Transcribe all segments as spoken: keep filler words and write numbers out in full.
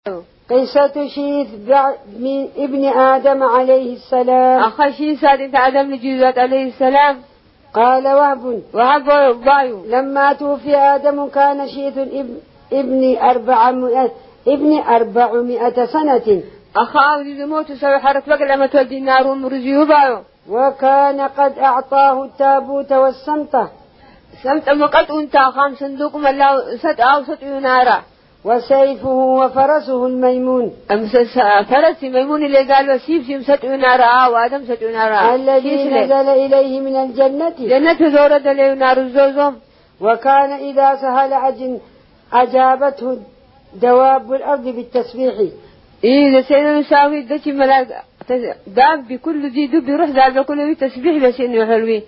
قصة شيث من ابن آدم عليه السلام. أخ شيث آدم لجيزات عليه السلام. قال وهب وهب بايو لما توفي آدم كان شيث ابن أربعمائة ابن أربعمائة سنة. أخاه إذا موت سوي حرك بقى لما تودي النار ومرزيه بايو. وكان قد أعطاه التابوت والسمطة. سمطة مقد أنت خام صندوق ملا ست أو ست ينارا. وسيفه وفرسه الميمون. أم فرس ميمون اللي قال وسيف سيم ست ينارا وآدم ست ينارا. الذي نزل إليه من الجنة. جنة زورة دليل نار الزوزم. وكان إذا سهل أجن أجابته دواب الأرض بالتسبيح. إيه لسينا نساوي دتي ملاك داب بكل ذي دب يروح داب بكل ذي تسبيح لسينا حلوي.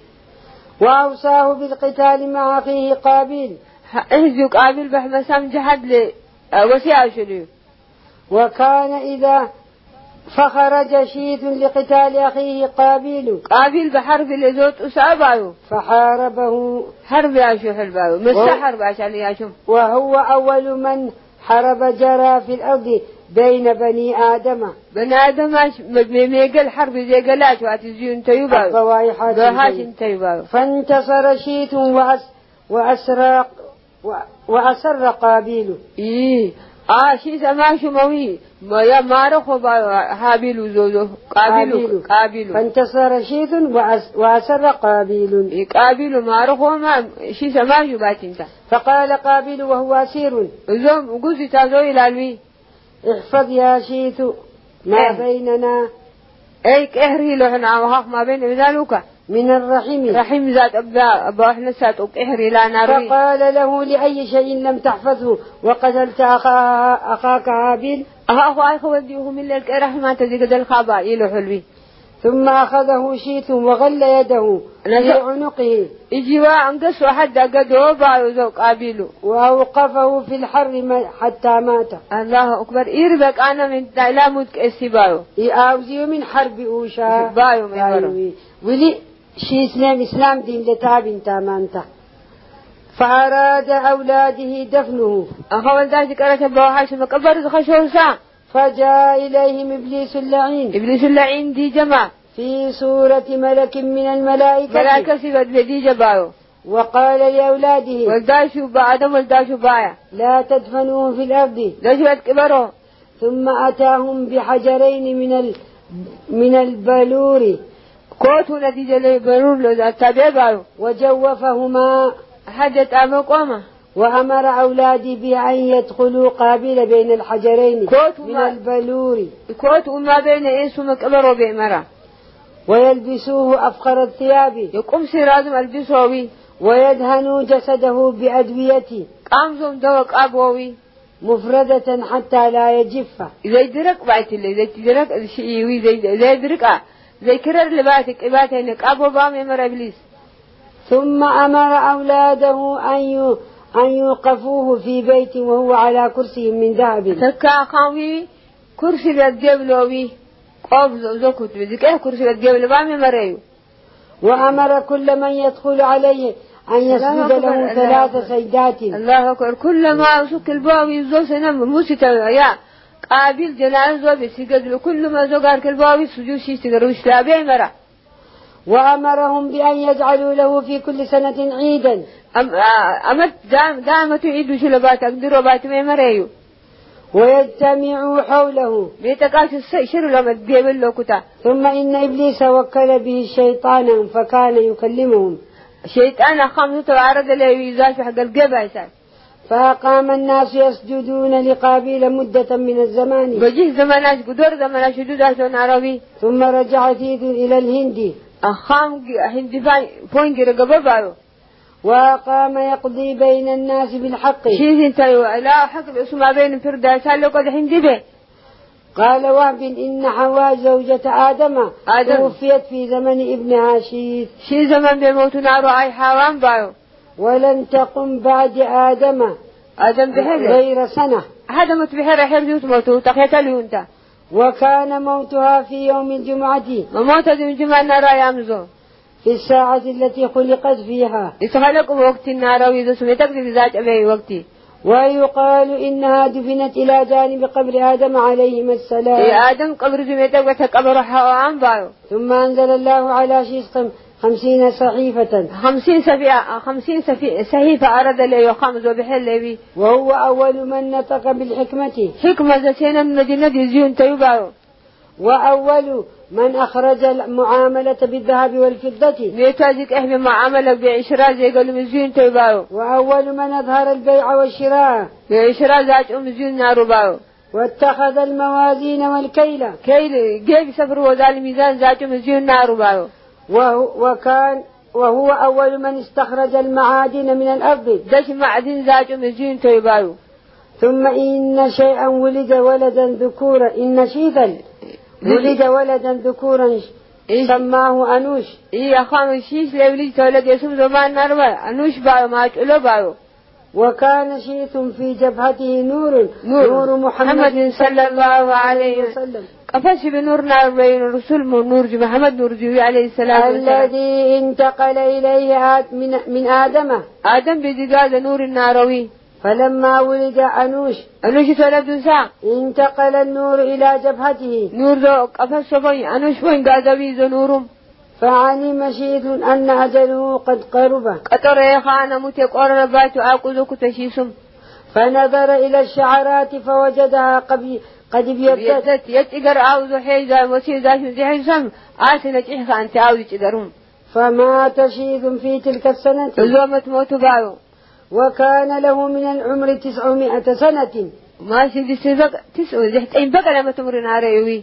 وأوصاه بالقتال مع أخيه قابيل. اهزك قابيل بحمسام جحد لي وسيع شنو. وكان إذا فخرج شيث لقتال أخيه قابيل. قابيل بحرب لزوت أسعبه. فحاربه حرب ياشو حلبه مس حرب عشان ياشو. وهو أول من حرب جرى في الأرض بين بني آدم. بني آدم ميقل حرب زي قلاش واتزيون تيوبا. فوايحات تيوبا. فانتصر شيث وأس وأسرق وأسر قابيل. إيه آه شيث ما شو موي ما يا مارخو هابيل وزوزو قابيل قابيل. فانتصر شيث وأسر قابيل. إيه قابيل مارخو ما شيث ما شو باتنتا. فقال قابيل وهو أسير. زوم وجوزي تازوي لالوي. احفظ يا شيث ما إيه. بيننا. اي كهري له احنا وخاف ما بين ذلك من الرحم. رحم ذات أبا أبا احنا ساتوك اهري لا ناري. فقال له لأي شيء لم تحفظه وقتلت أخا أخاك هابيل. أخو أخو وديه من لك رحمة تزيد الخبا يلو حلوي. ثم أخذه شيث وغل يده في عنقه. إجوا أنقص واحد قدوه بايوزو قابيله. وأوقفه في الحر حتى مات. الله أكبر إيربك أنا من دلامك استبايو. يأوزي من حرب أوشا. بايو من ولي شي إسلام إسلام دين لتاب تامانته. فأراد أولاده دفنه. أخوان ذلك أنا تبوحاش مكبر خشوسا. فجاء إليهم إبليس اللعين. إبليس اللعين دي جماعة. في صورة ملك من الملائكة. ملائكة سيبت بدي جبايو. وقال لأولاده. والداشوا بعدم والداشوا بايا. لا تدفنوه في الأرض. داشوا كبروا. ثم أتاهم بحجرين من ال من البلور. كوتو نتيجة لبرور لذا تابعوا. وجوفهما. حدث أمقامة. وأمر أولادي بأن يدخلوا قابل بين الحجرين من البلور. كوتو ما بين إنس ومكبر وبئمرة. ويلبسوه أفخر الثياب. يقوم سيرازم البسوي. ويدهنوا جسده بأدوية. قامزم دوك أبوي. مفردة حتى لا يجف. إذا يدرك بعت اللي إذا يدرك الشيء إذا إذا يدرك زي كرر لباتك إباته إنك أبو بام يمر إبليس. ثم أمر أولاده أن أن يوقفوه في بيت وهو على كرسي من ذهب. تكا قوي كرسي بالجبلوي قبض زكوت بذكر كرسي بالجبل بام يمريو. وأمر كل من يدخل عليه أن يسجد له ثلاث سجدات. الله أكبر. كل ما سك الباوي زوج سنم موسى يا قابل جنازة بسجد لكل ما زوجار كالباوي سجود شيء تقروش لا بيمرة. وأمرهم بأن يجعلوا له في كل سنة عيدا. أم أمت دام دام تعيد شلبات أقدر وبات بيمريو. ويجتمعوا حوله. بيتقاس الشر لما تجيب له كتا. ثم إن إبليس وكل به الشيطان فكان يكلمهم. شيطان خمسة وعرض له يزاش حق الجبهة. فقام الناس يسجدون لقابيل مدة من الزمان. بجيه زماناش قدر زماناش جدود عشان عربي. ثم رجع ثيث إلى الهند. أخام هندي فاي فوين جرجبا بايو. وقام يقضي بين الناس بالحق. شيء انتيو لا حق اسمه بين فردا سالو قد هندي به. قال وهب إن حواء زوجة آدم توفيت في زمن ابنها شيث. شي زمن بموت نار أي حيوان بايو. ولن تقم بعد آدم آدم بحر غير سنة. هذا متبحر حرجوت موته تخيتلي انت. وكان موتها في يوم الجمعة. وموت يوم الجمعة نرى يامزو. في الساعة التي خلقت فيها. يتخلق وقت النار وإذا سميتك في ذات أبي وقتي. ويقال إنها دفنت إلى جانب قبر آدم عليهما السلام. إيه آدم قبر زميته وتقبر حوام بايو. ثم أنزل الله على شيخ خمسين صحيفة خمسين صفيحة خمسين صحيفة أراد لي يخمز وبحل بي. وهو أول من نطق بالحكمة حكمة زينا المدينة زيون تيبايو. وأول من أخرج المعاملة بالذهب والفضة. ميتاجك إحنا معاملة بعشرة زي قالوا مزيون تيبايو. وأول من أظهر البيع والشراء. بعشرة زاج أم زيون نارو بايو. واتخذ الموازين والكيل. كيل جيب سفر وذا الميزان زاج أم زيون نارو بايو. وكان وهو أول من استخرج المعادن من الأرض. دش معدن زاج أم زيون تيبايو. ثم إن شيئا ولد ولدا ذكورا إن شيئا ولد ولدا ذكورا سماه أنوش. إيه أخوان شيش لولد تولد يسمى زمان نرمى أنوش بايو ما تقوله بايو. وكان شيث في جبهته نور نور, نور محمد, محمد صلى الله عليه وسلم. قفش بنور نار بين الرسول نور محمد نور جوي عليه السلام الذي انتقل إليه آد من, من آدم. آدم بدقال نور الناروي. فلما ولد أنوش أنوش تولد ساعة انتقل النور إلى جبهته. نور ذو قفش بين أنوش وين قادوي ذو نورم. فعلم شيث أن أجله قد قرب. قطر يا خانة متقرر بات أقوذك تشيسم. فنظر إلى الشعرات فوجدها قد قد ابيضت. يتقر أعوذ حيزا وسير ذات زحسم آسنة إحسا أنت أعوذ تقرون. فمات شيث في تلك السنة. الزومة موت بايو. وكان له من العمر تسعمائة سنة. ما سيدي سيبق تسعون زحت أين بقى لما تمرن عليه.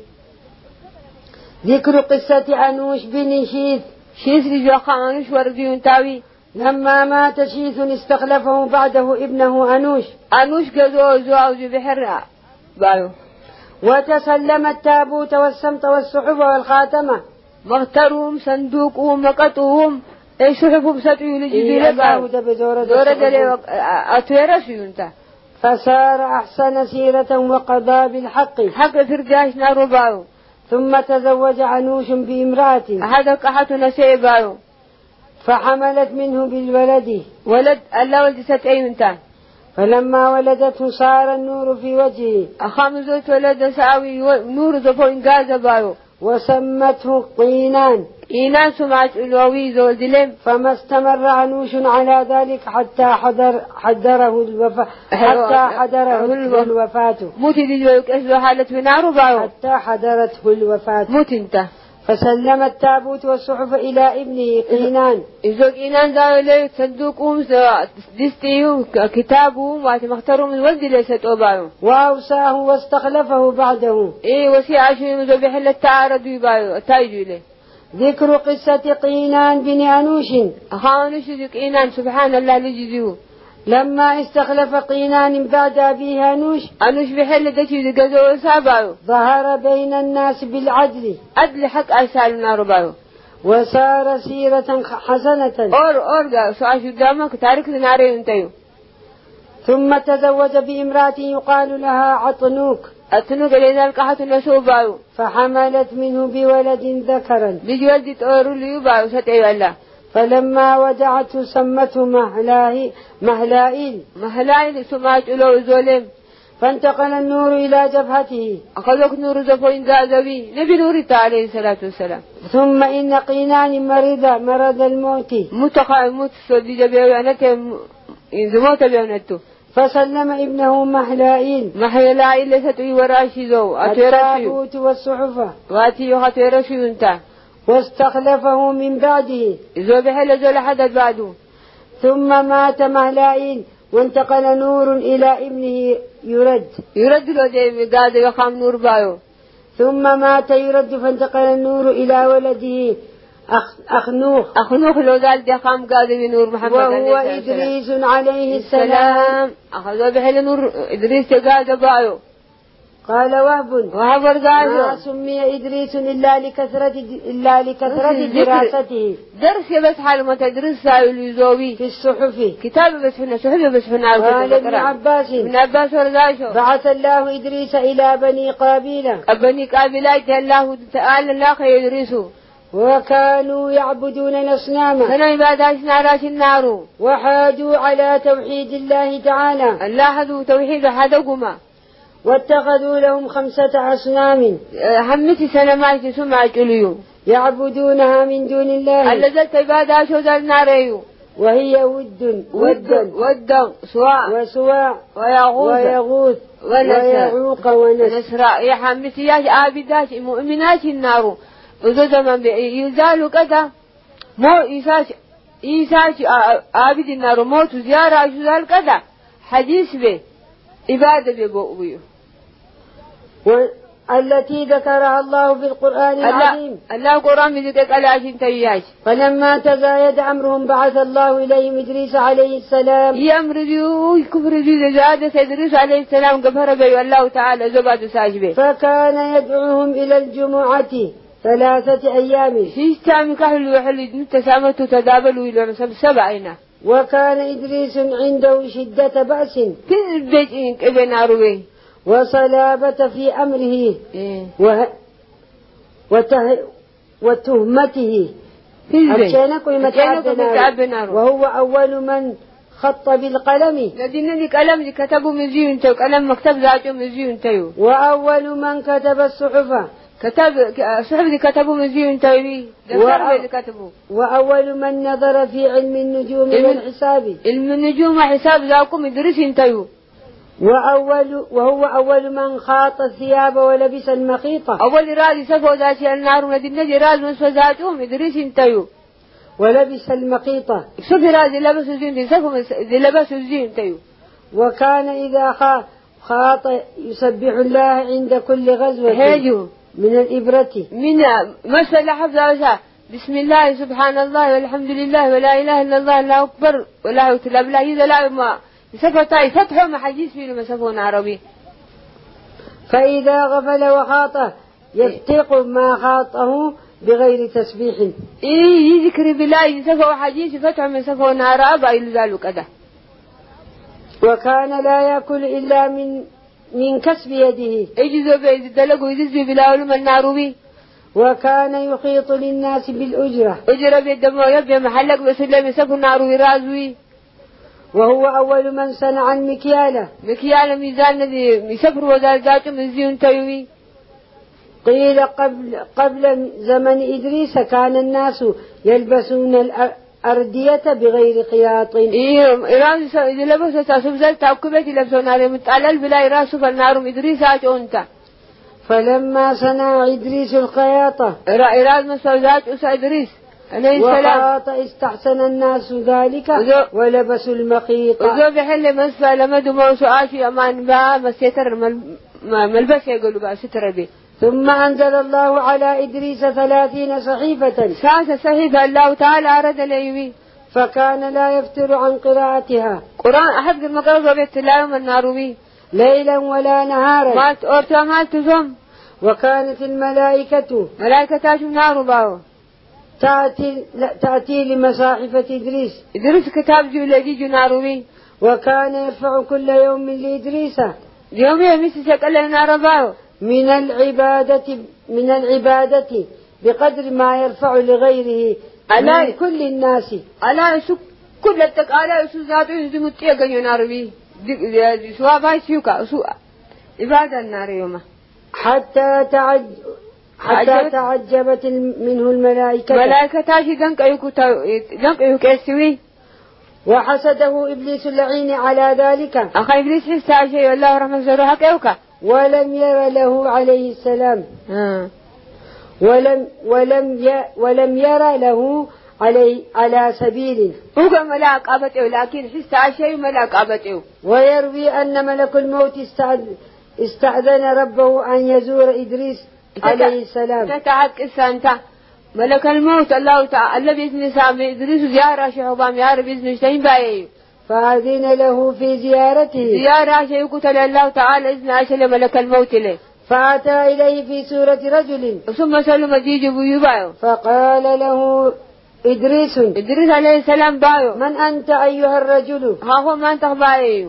ذكر قصة أنوش بن شيث. شيث رجوخا أنوش ورديون تاوي. لما مات شيث استخلفه بعده ابنه أنوش. أنوش قدو زواوز بحر بايو. وتسلم التابوت والسمط والصحف والخاتمة. مغترهم صندوقهم مقطهم اي صحفهم ستوي لجبيل بايو. دورة دلي أتويرسيون تا. فسار أحسن سيرة وقضى بالحق. حق فرجاش نارو بايو. ثم تزوج أنوش بامرأة. هذا قحط نسي بايو. فحملت منه بالولد. ولد الله ولد ستأين تا. فلما ولدته صار النور في وجهه. أخامزوت ولد ساوي نور زفوين غازا بايو. وسمته قينان. قينان سمعت الواوي زول دلم. فما استمر عنوش على ذلك حتى حضر حضره الوفاة حتى حضره الوفاة. موت دي اسلو حالة بنار بايو. حتى حضرته الوفاة. موت انت. فسلم التابوت والصحف إلى ابنه قينان. إذا قينان ذا لي صندوقهم دستيهم كتابهم واتمخترهم من ولد ليست أبايو. وأوصاه واستخلفه بعده. إيه وسي عشرين مذبح للتعارض يبايو تايجوا له. ذكر قصة قينان بن أنوش. أخانوش قينان سبحان الله لجزيه. لما استخلف قينان بعد أبيه أنوش. أنوش بحل دشي قزو سابايو. ظهر بين الناس بالعدل. عدل حق أسال نار بايو. وصار سيرة حسنة. أور أور جا سواش قدامك تارك ناري انتيو. ثم تزوج بامرأة يقال لها عطنوك. عطنوك لذا القحط نسو بايو. فحملت منه بولد ذكرا. بجولد تأورو ليو بايو ستأيو الله. فلما وجعته سمته مهلائيل. مهلائيل مهلائيل سمعت له زولم. فانتقل النور إلى جبهته. أخذك نور زفوين غازوي نبي نور عليه الصلاة والسلام. ثم إن قينان مرض مرض الموت. متقع موت سودي جبيانك إذا موت بيانته. فسلم ابنه مهلائيل. مهلائيل ليست وراشي زو. التابوت والصحف. واتي يخطيرشي انت. واستخلفه من بعده. إذا بحل زول حدد بعده. ثم مات مهلائيل وانتقل نور إلى ابنه يرد. يرد له دي قاعد يخام نور بايو. ثم مات يرد فانتقل النور إلى ولده أخ أخنوخ. أخنوخ لو ذال دي خام قاعد بنور محمد وهو إدريس عليه السلام. أخذوا بحل نور إدريس قاعد بايو. قال وهب وهب ما سمي إدريس إلا لكثرة إلا لكثرة دراسته. درس بس حال ما تدرس سايل يزوي في الصحف. كتاب بس هنا صحف بس هنا. قال ابن عباس ابن عباس ورزاشه. بعث الله إدريس إلى بني قابيل. بني قابيل الله تعالى الله يدرسه. وكانوا يعبدون الأصنام سنة عبادات ناراش النار وحاجوا على توحيد الله تعالى الله حدو توحيد حدقما واتخذوا لهم خمسة أصنام حمتي سنة ما تسمع جليو يعبدونها من دون الله الذي عبادات وذا النار وهي ود ود ود سواع وسواع ويغوث ويغوث ويعوق ونسر يا حمتي يا عابدات مؤمنات النار وذا زمن يزال كذا مو إيساش إيساش عابد النار موت زيارة يزال كذا حديث به إبادة ببؤويه التي ذكرها الله في القرآن العظيم الله القرآن بذكر على عشان تياج فلما تزايد أمرهم بعث الله إليهم إدريس عليه السلام يأمروا يكفر جيد زاد إدريس عليه السلام كفر به الله تعالى زباد ساجبه فكان يدعوهم إلى الجمعة ثلاثة أيام في استعمل كحل وحل متسامة تدابلوا إلى نسب سبعين وكان إدريس عنده شدة بأس كل البيت إنك ابن عروي وصلابة في أمره إيه. وه... وته... وتهمته وهو أول من خط بالقلم لدينا قلم كتبوا مزيون تيو قلم مكتب ذاته مزيون تيو وأول من كتب الصحف كتب صحف دي كتبوا مزيون تيو وأ... كتبوا وأول من نظر في علم النجوم والحساب علم النجوم وحساب ذاكم إدريس تيو وأول وهو أول من خاط الثياب ولبس المخيطة أول راد سفو ذات النار ولدينا راد نصف ذاتهم إدريس تيو ولبس المخيطة شوف راد لبس الزين سفو لبس الزين تيو وكان إذا خاط يسبح الله عند كل غزوة هاجو من الإبرة من مسألة حفظ بسم الله سبحان الله والحمد لله ولا إله إلا الله الله أكبر ولا حول ولا قوة إلا بالله ما سفر طاي فتحوا ما حديث فيه مسافون عربي فإذا غفل وخاطه يفتق ما خاطه بغير تسبيح إيه يذكر بالله يسفوا حديث فتحوا مسافون عربي إلا ذلك كذا وكان لا يأكل إلا من من كسب يده يجزو بيد دلقوا يجزو بالله من عربي وكان يخيط للناس بالأجرة أجرة بالدم ويبيع محلق بسلم يسفون عربي رازوي وهو أول من صنع المكيالة مكيالة ميزان الذي يسفر وزارته مزيون تيوي قيل قبل قبل زمن إدريس كان الناس يلبسون الأردية بغير خياط إيه إيران إذا لبسوا تاسف زل تأكبت يلبسون على متعلل بلا إراس فالنار إدريس أنت فلما صنع إدريس الخياطة إيران مسوزات أسا إدريس وخاط استحسن الناس ذلك ولبسوا المخيط وذو بحل مسفى لمدوا موسوعاتي أمان با مسيتر ملبس يقولوا با ستر بي ثم أنزل الله على إدريس ثلاثين صحيفة ساسة صحيفة الله تعالى أرد ليوي فكان لا يفتر عن قراءتها قرآن أحد المقرب وبيتلاهم من الناروي ليلا ولا نهارا ما أرتوا ما تزم وكانت الملائكة ملائكة تاشم نارو باو تأتي تأتي لمصاحفة إدريس إدريس كتاب جولدي جناروي وكان يرفع كل يوم لإدريس يوم يمس سكال نارباو من العبادة من العبادة بقدر ما يرفع لغيره على كل الناس على سك كل التقالة سوزات يزمتيه جناروي سوا باي سيوكا سوا عبادة النار يومه حتى تعج حتى تعجبت منه الملائكة ملائكة تاشي دنك أيوكو دنك أيوكو يسوي وحسده إبليس اللعين على ذلك أخي إبليس حسا شيء والله رحمة زروحك أيوكا ولم ير له عليه السلام آه. ولم ولم ي ولم ير له علي على سبيل هو ملاك أبته لكن حسا شيء ملاك أبته ويروي أن ملك الموت استأذن ربه أن يزور إدريس عليه السلام تتعك إسانتا ملك الموت الله تعالى بإذن سامي إدريس زيارة شعبام يا رب بإذن اشتهين بايه فأذن له في زيارته زيارة شيء قتل الله تعالى إذن عشل ملك الموت له فأتى إليه في سورة رجل ثم سلم جيج بيبايو فقال له إدريس إدريس عليه السلام بايو من أنت أيها الرجل ها هو ما أنت بايو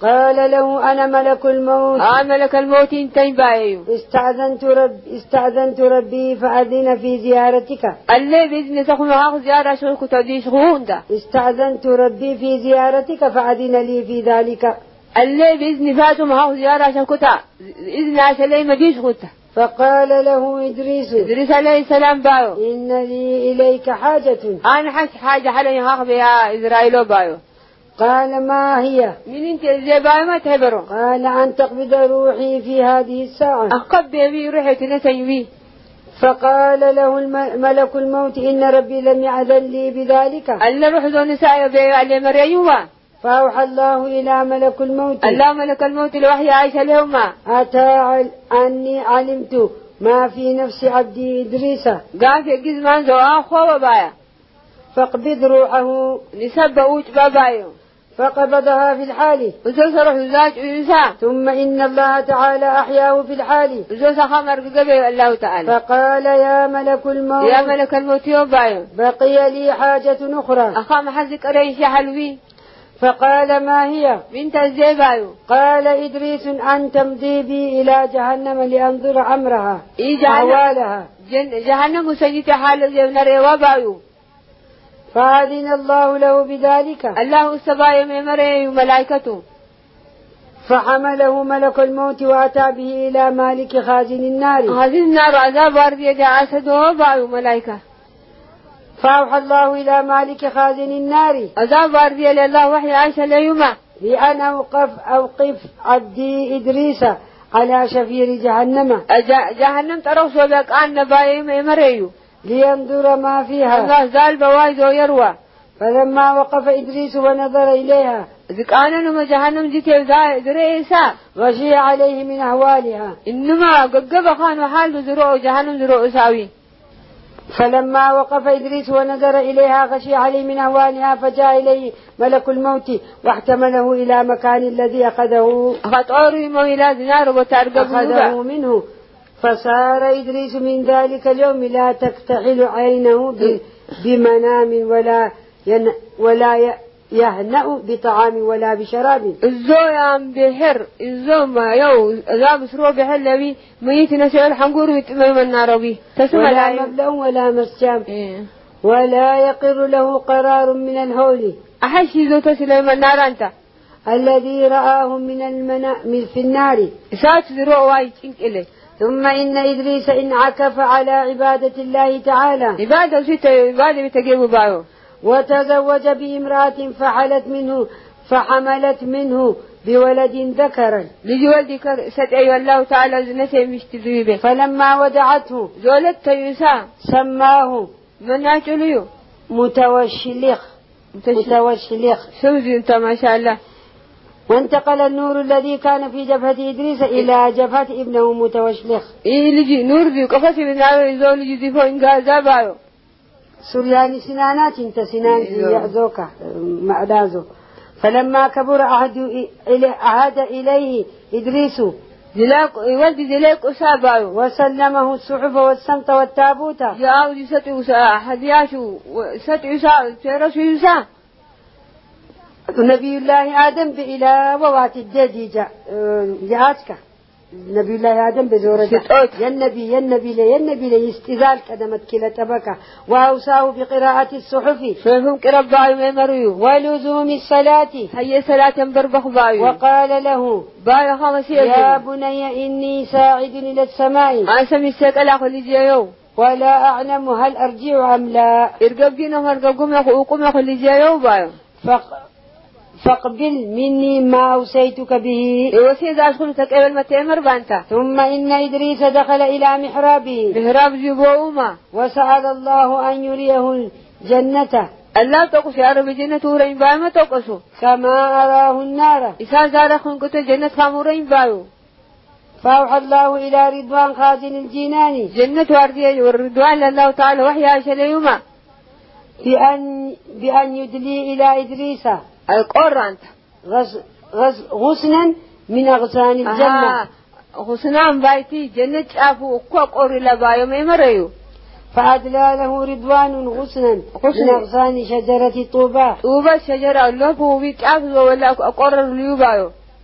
قال له أنا ملك الموت آه ملك الموت انتين بايو استأذنت رب استأذنت ربي فأذن في زيارتك اللي بإذن تخم هاخ زيارة شوكو تديش غوندا استأذنت ربي في زيارتك فأذن لي في ذلك اللي بإذن فاتم هاخ زيارة شوكو تا إذن عسلي مديش غوتا فقال له إدريس إدريس عليه السلام بايو إن لي إليك حاجة أنا حاش حاجة حالي هاخ بها إسرائيل بايو قال ما هي من انت زي بايو ما تهبرو قال أن تقبض روحي في هذه الساعة أقب بي روحي تنسي فقال له ملك الموت إن ربي لم يأذن لي بذلك ألا روح ذو نساء بي علي مريوما فأوحى الله إلى ملك الموت الله ملك الموت الوحي عائشة لهما أتى أني علمت ما في نفس عبدي إدريس قال في الجزمان ذو أخوة وبايا فاقبض روحه نسب أوج بابايو فقبضها في الحال وزوس روح زاج وينسى ثم إن الله تعالى أحياه في الحال وزوس خمر قبل الله تعالى فقال يا ملك الموت يا ملك الموت يوبايو بقي لي حاجة أخرى أخام حزك أريش حلوي فقال ما هي بنت الزيبايو قال إدريس أن تمضي بي إلى جهنم لأنظر أمرها إيه أحوالها جهنم سجيت حال جبنا ريوابايو فأذن الله له بذلك الله السبايا ممري وملائكته فحمله ملك الموت وأتى به إلى مالك خازن النار هذه النار عذاب أرضي أسد وبايو ملائكة فأوحى الله إلى مالك خازن النار عذاب أرضي لله وحي عائشة ليوما بأن أوقف أوقف عبدي إدريس على شفير جهنم جهنم تروح لك أن بايو ممريو لينظر ما فيها الله زال بوايد ويروى فلما وقف إدريس ونظر إليها ذك أنا نما جهنم جيت دريسا غشي عليه من أهوالها إنما قجب خان وحال ذروع جهنم ذروع ساوي فلما وقف إدريس ونظر إليها غشي عليه من أهوالها فجاء إليه ملك الموت واحتمله إلى مكان الذي أخذه أخذ إلى دينار أخذه منه فصار إدريس من ذلك اليوم لا تكتحل عينه بمنام ولا ين ولا يهنأ بطعام ولا بشراب. الزوام بحر الزوم يو ذاب سرو بحر لبي ميت نسأل حنقول ويتمم النار بي تسمى ولا مبلغ ولا مسجام إيه. ولا يقر له قرار من الهول. أحس ذو تسلم النار أنت الذي رآه من المنا من في النار. سات ذرو وايد إليه. ثم إن إدريس انعكف على عبادة الله تعالى. عبادة ست عبادة بتجيب بايو. وتزوج بامرأة فحلت منه فحملت منه بولد ذكرا. لجولدك ستأي الله تعالى نسي مشتذيبه. فلما ودعته زولت يسا سماه من أجليه متوشلخ متوشلخ. سوزي أنت ما شاء الله. وانتقل النور الذي كان في جبهة إدريس إلى جبهة ابنه متوشلخ. إيه لجي نور ذي قفصي من هذا زول يجي فوق إنجاز بايو. سريان سنانات انت سنان يأذوك مأدازو. فلما كبر أعد أعاد إليه إدريس زلاك يودي زلاك أسابايو وسلمه الصحف والسمط والتابوت. جاءوا يسطعوا سا حدياشو سطعوا سا ترسوا يسا. نبي الله آدم إلى ووات الدجاجة جهاتك نبي الله آدم بزورة يا النبي يا النبي لي يا النبي لي استذال كدمت كلا تبكى وأوصاه بقراءة الصحف فهم قرب بايو مريو ولزوم الصلاة هي صلاة بربخ بايو. وقال له بايو خمس يا بني إني ساعد إلى السماء أنا سميتك الأخ اللي ولا أعلم هل أرجع أم لا. ارقب دينا ارقبكم يقوم يقول اللي جايو بايو. فق فاقبل مني ما أوصيتك به. وسيد أدخلتك قبل ما تأمر بانتا. ثم إن إدريس دخل إلى محرابه محراب جبوما وسأل الله أن يريه الجنة. الله تقص يا رب جنة ورين بايو ما تقصو كما أراه النار. إذا زارخن كنت جنة خامورين بايو. فأوحى الله إلى رضوان خازن الجنان جنة واردية والرضوان لله تعالى وحي عائشة ليوما بأن بأن يدلي إلى إدريس القرآن غز غز غصنا من أغصان الجنة. غصنان بايتي جنة شافوا كوك قري لبايو ميمريو. فأدلى له رضوان غصنا من أغصان شجرة طوبى. طوبى شجرة اللبو بيتعافوا ولا أقرر ليبايو.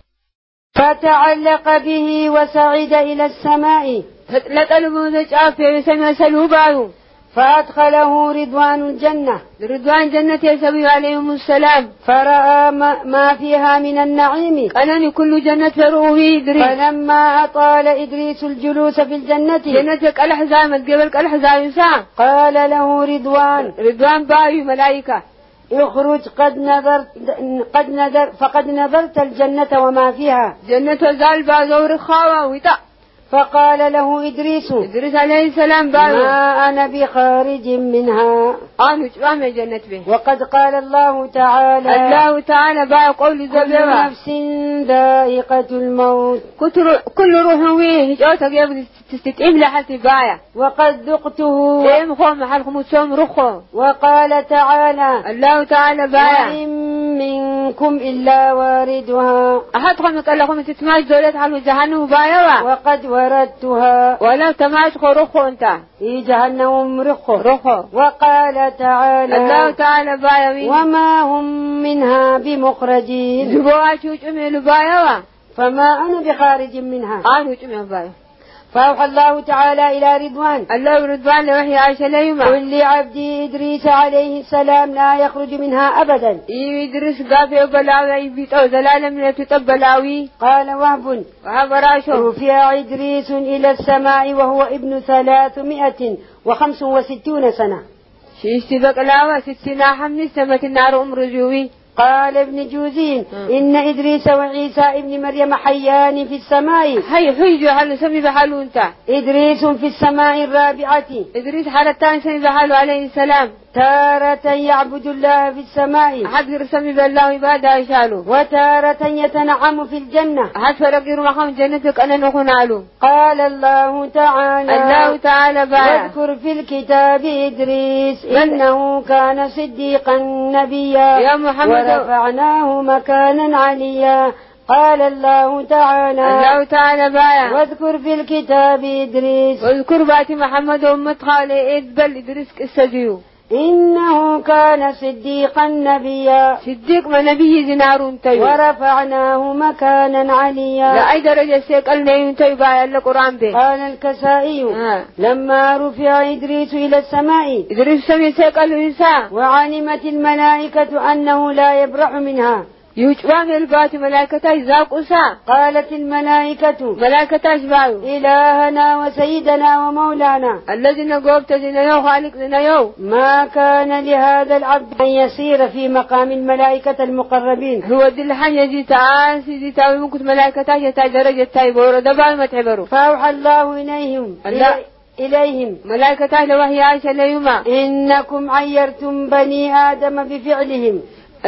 فتعلق به وصعد إلى السماء فأدخله رضوان الجنة رضوان جنة يسوي عليهم السلام فرأى ما فيها من النعيم أنني كل جنة فروه إدريس فلما أطال إدريس الجلوس في الجنة جنتك الأحزام قبلك الأحزام ساعة قال له رضوان رضوان باي ملائكة اخرج قد نظرت قد نظر فقد نظرت الجنة وما فيها جنة زال بازور خاوة وطأ فقال له إدريس إدريس عليه السلام ما أنا بخارج منها أنا وش جنة به وقد قال الله تعالى الله تعالى باع قول زبيرة نفس ذائقة الموت كل روح ويه جوتك يبدي تستتئم لحتى بايع وقد ذقته إيه خو محل خمسهم رخو وقال تعالى الله تعالى بايع وإن منكم إلا واردها أحدكم قال لكم تتماش دولة على جهنم بايع وقد وردتها ولا تماش رخو أنت في جهنم رخو رخو وقال تعالى الله تعالى بايع وما هم منها بمخرجين جبوها شوش أمي البايع فما أنا بخارج منها أنا شوش أمي البايع فأوحى الله تعالى إلى رضوان الله رضوان لوحي عائشة ليما قل لعبدي إدريس عليه السلام لا يخرج منها أبدا إدريس قابل بلاوي بيتو زلالة من تتبلاوي قال وهب وهب راشو رفع إدريس إلى السماء وهو ابن ثلاثمائة وخمس وستون سنة شيشتبك لاوة ستنا حمني سمة النار أمر جوي قال ابن جوزين إن إدريس وعيسى ابن مريم حيان في السماء حي حيجو حلو سمي بحلو انت إدريس في السماء الرابعة إدريس حالتان سمي بحلو عليه السلام تارة يعبد الله في السماء حد سمي بالله عبادة يشالو وتارة يتنعم في الجنة حد فرقير مخام جنتك أنا نكون علو قال الله تعالى الله تعالى بايا واذكر في الكتاب إدريس إنه كان صديقا نبيا يا محمد ورفعناه مكانا عليا قال الله تعالى الله تعالى بايا واذكر في الكتاب إدريس واذكر باتي محمد أمت خالي إدبل إدريس السجيو إنه كان صديقا نبيا صديق ما نبي زنار تيو ورفعناه مكانا عليا لا أي درجة سيقل نيون تيو بايا القرآن به قال الكسائي آه. لما رفع إدريس إلى السماء إدريس سمي سيقل إنسان وعلمت الملائكة أنه لا يبرح منها يوجبان البات ملائكة ذاك أسا قالت الملائكة ملائكة أشباهه إلهنا وسيدنا ومولانا الذين قوبت زنيو خالق زنيو ما كان لهذا العبد أن يسير في مقام الملائكة المقربين هو دل حاجة دي تعال سيدي تاوي ممكن ملائكة يتا درجة تايبور دبال ما تعبروا فأوحى الله إليهم الله إليهم ملائكة وهي عائشة ليما إنكم عيرتم بني آدم بفعلهم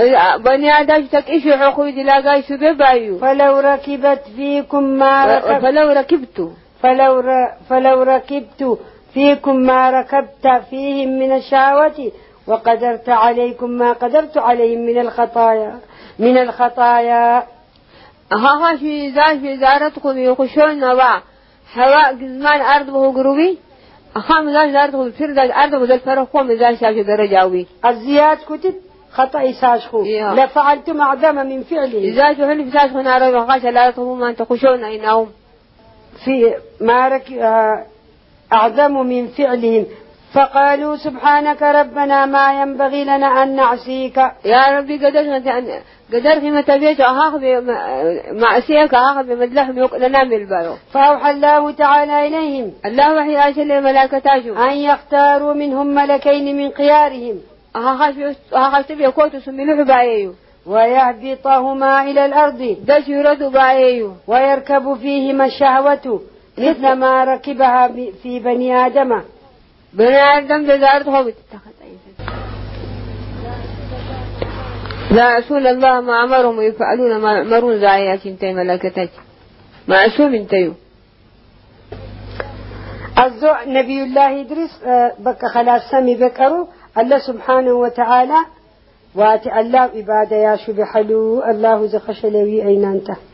بني آدم تكيشوا حقود لا قايشوا ببايو فلو ركبت فيكم ما ركبت فلو ركبت فلو ر... فلو ركبت فيكم ما ركبت فيهم من الشهوة وقدرت عليكم ما قدرت عليهم من الخطايا من الخطايا ها ها في زاج في زارتكم يخشون نبع هواء زمان أرض وهو قروبي أخام زاج زارتكم في أرض وذل فرقهم زاج شافي درجاوي الزياد كتب خطأ ساشخو لفعلتم أعظم من فعله إذا جهل في ساشخو نارا وخاش لا يطلبون أن تخشون إنهم في ما رك أعظم من فعلهم فقالوا سبحانك ربنا ما ينبغي لنا أن نعصيك يا ربي قدر قدر في متبيت أخاخ بمعصيك أخاخ بمدلهم يقلنا من البايو فأوحى الله تعالى إليهم الله وحي عاشل الملائكة أن يختاروا منهم ملكين من خيارهم أخاخ تبيكوتو سميلوح بايو ويهبطهما إلى الأرض دش يردوا بايو ويركب فيهما الشهوة مثل ما ركبها في بني آدم بني آدم بزارتهم لا يعصون الله ما أمرهم ويفعلون ما يأمرون زعيات انتي ملائكتك ما عصوم انتيو الزو نبي الله إدريس بك خلاص سمي بكرو الله سبحانه وتعالى واتي الله عبادة يا شو بحلو الله زخشلوي أين أنت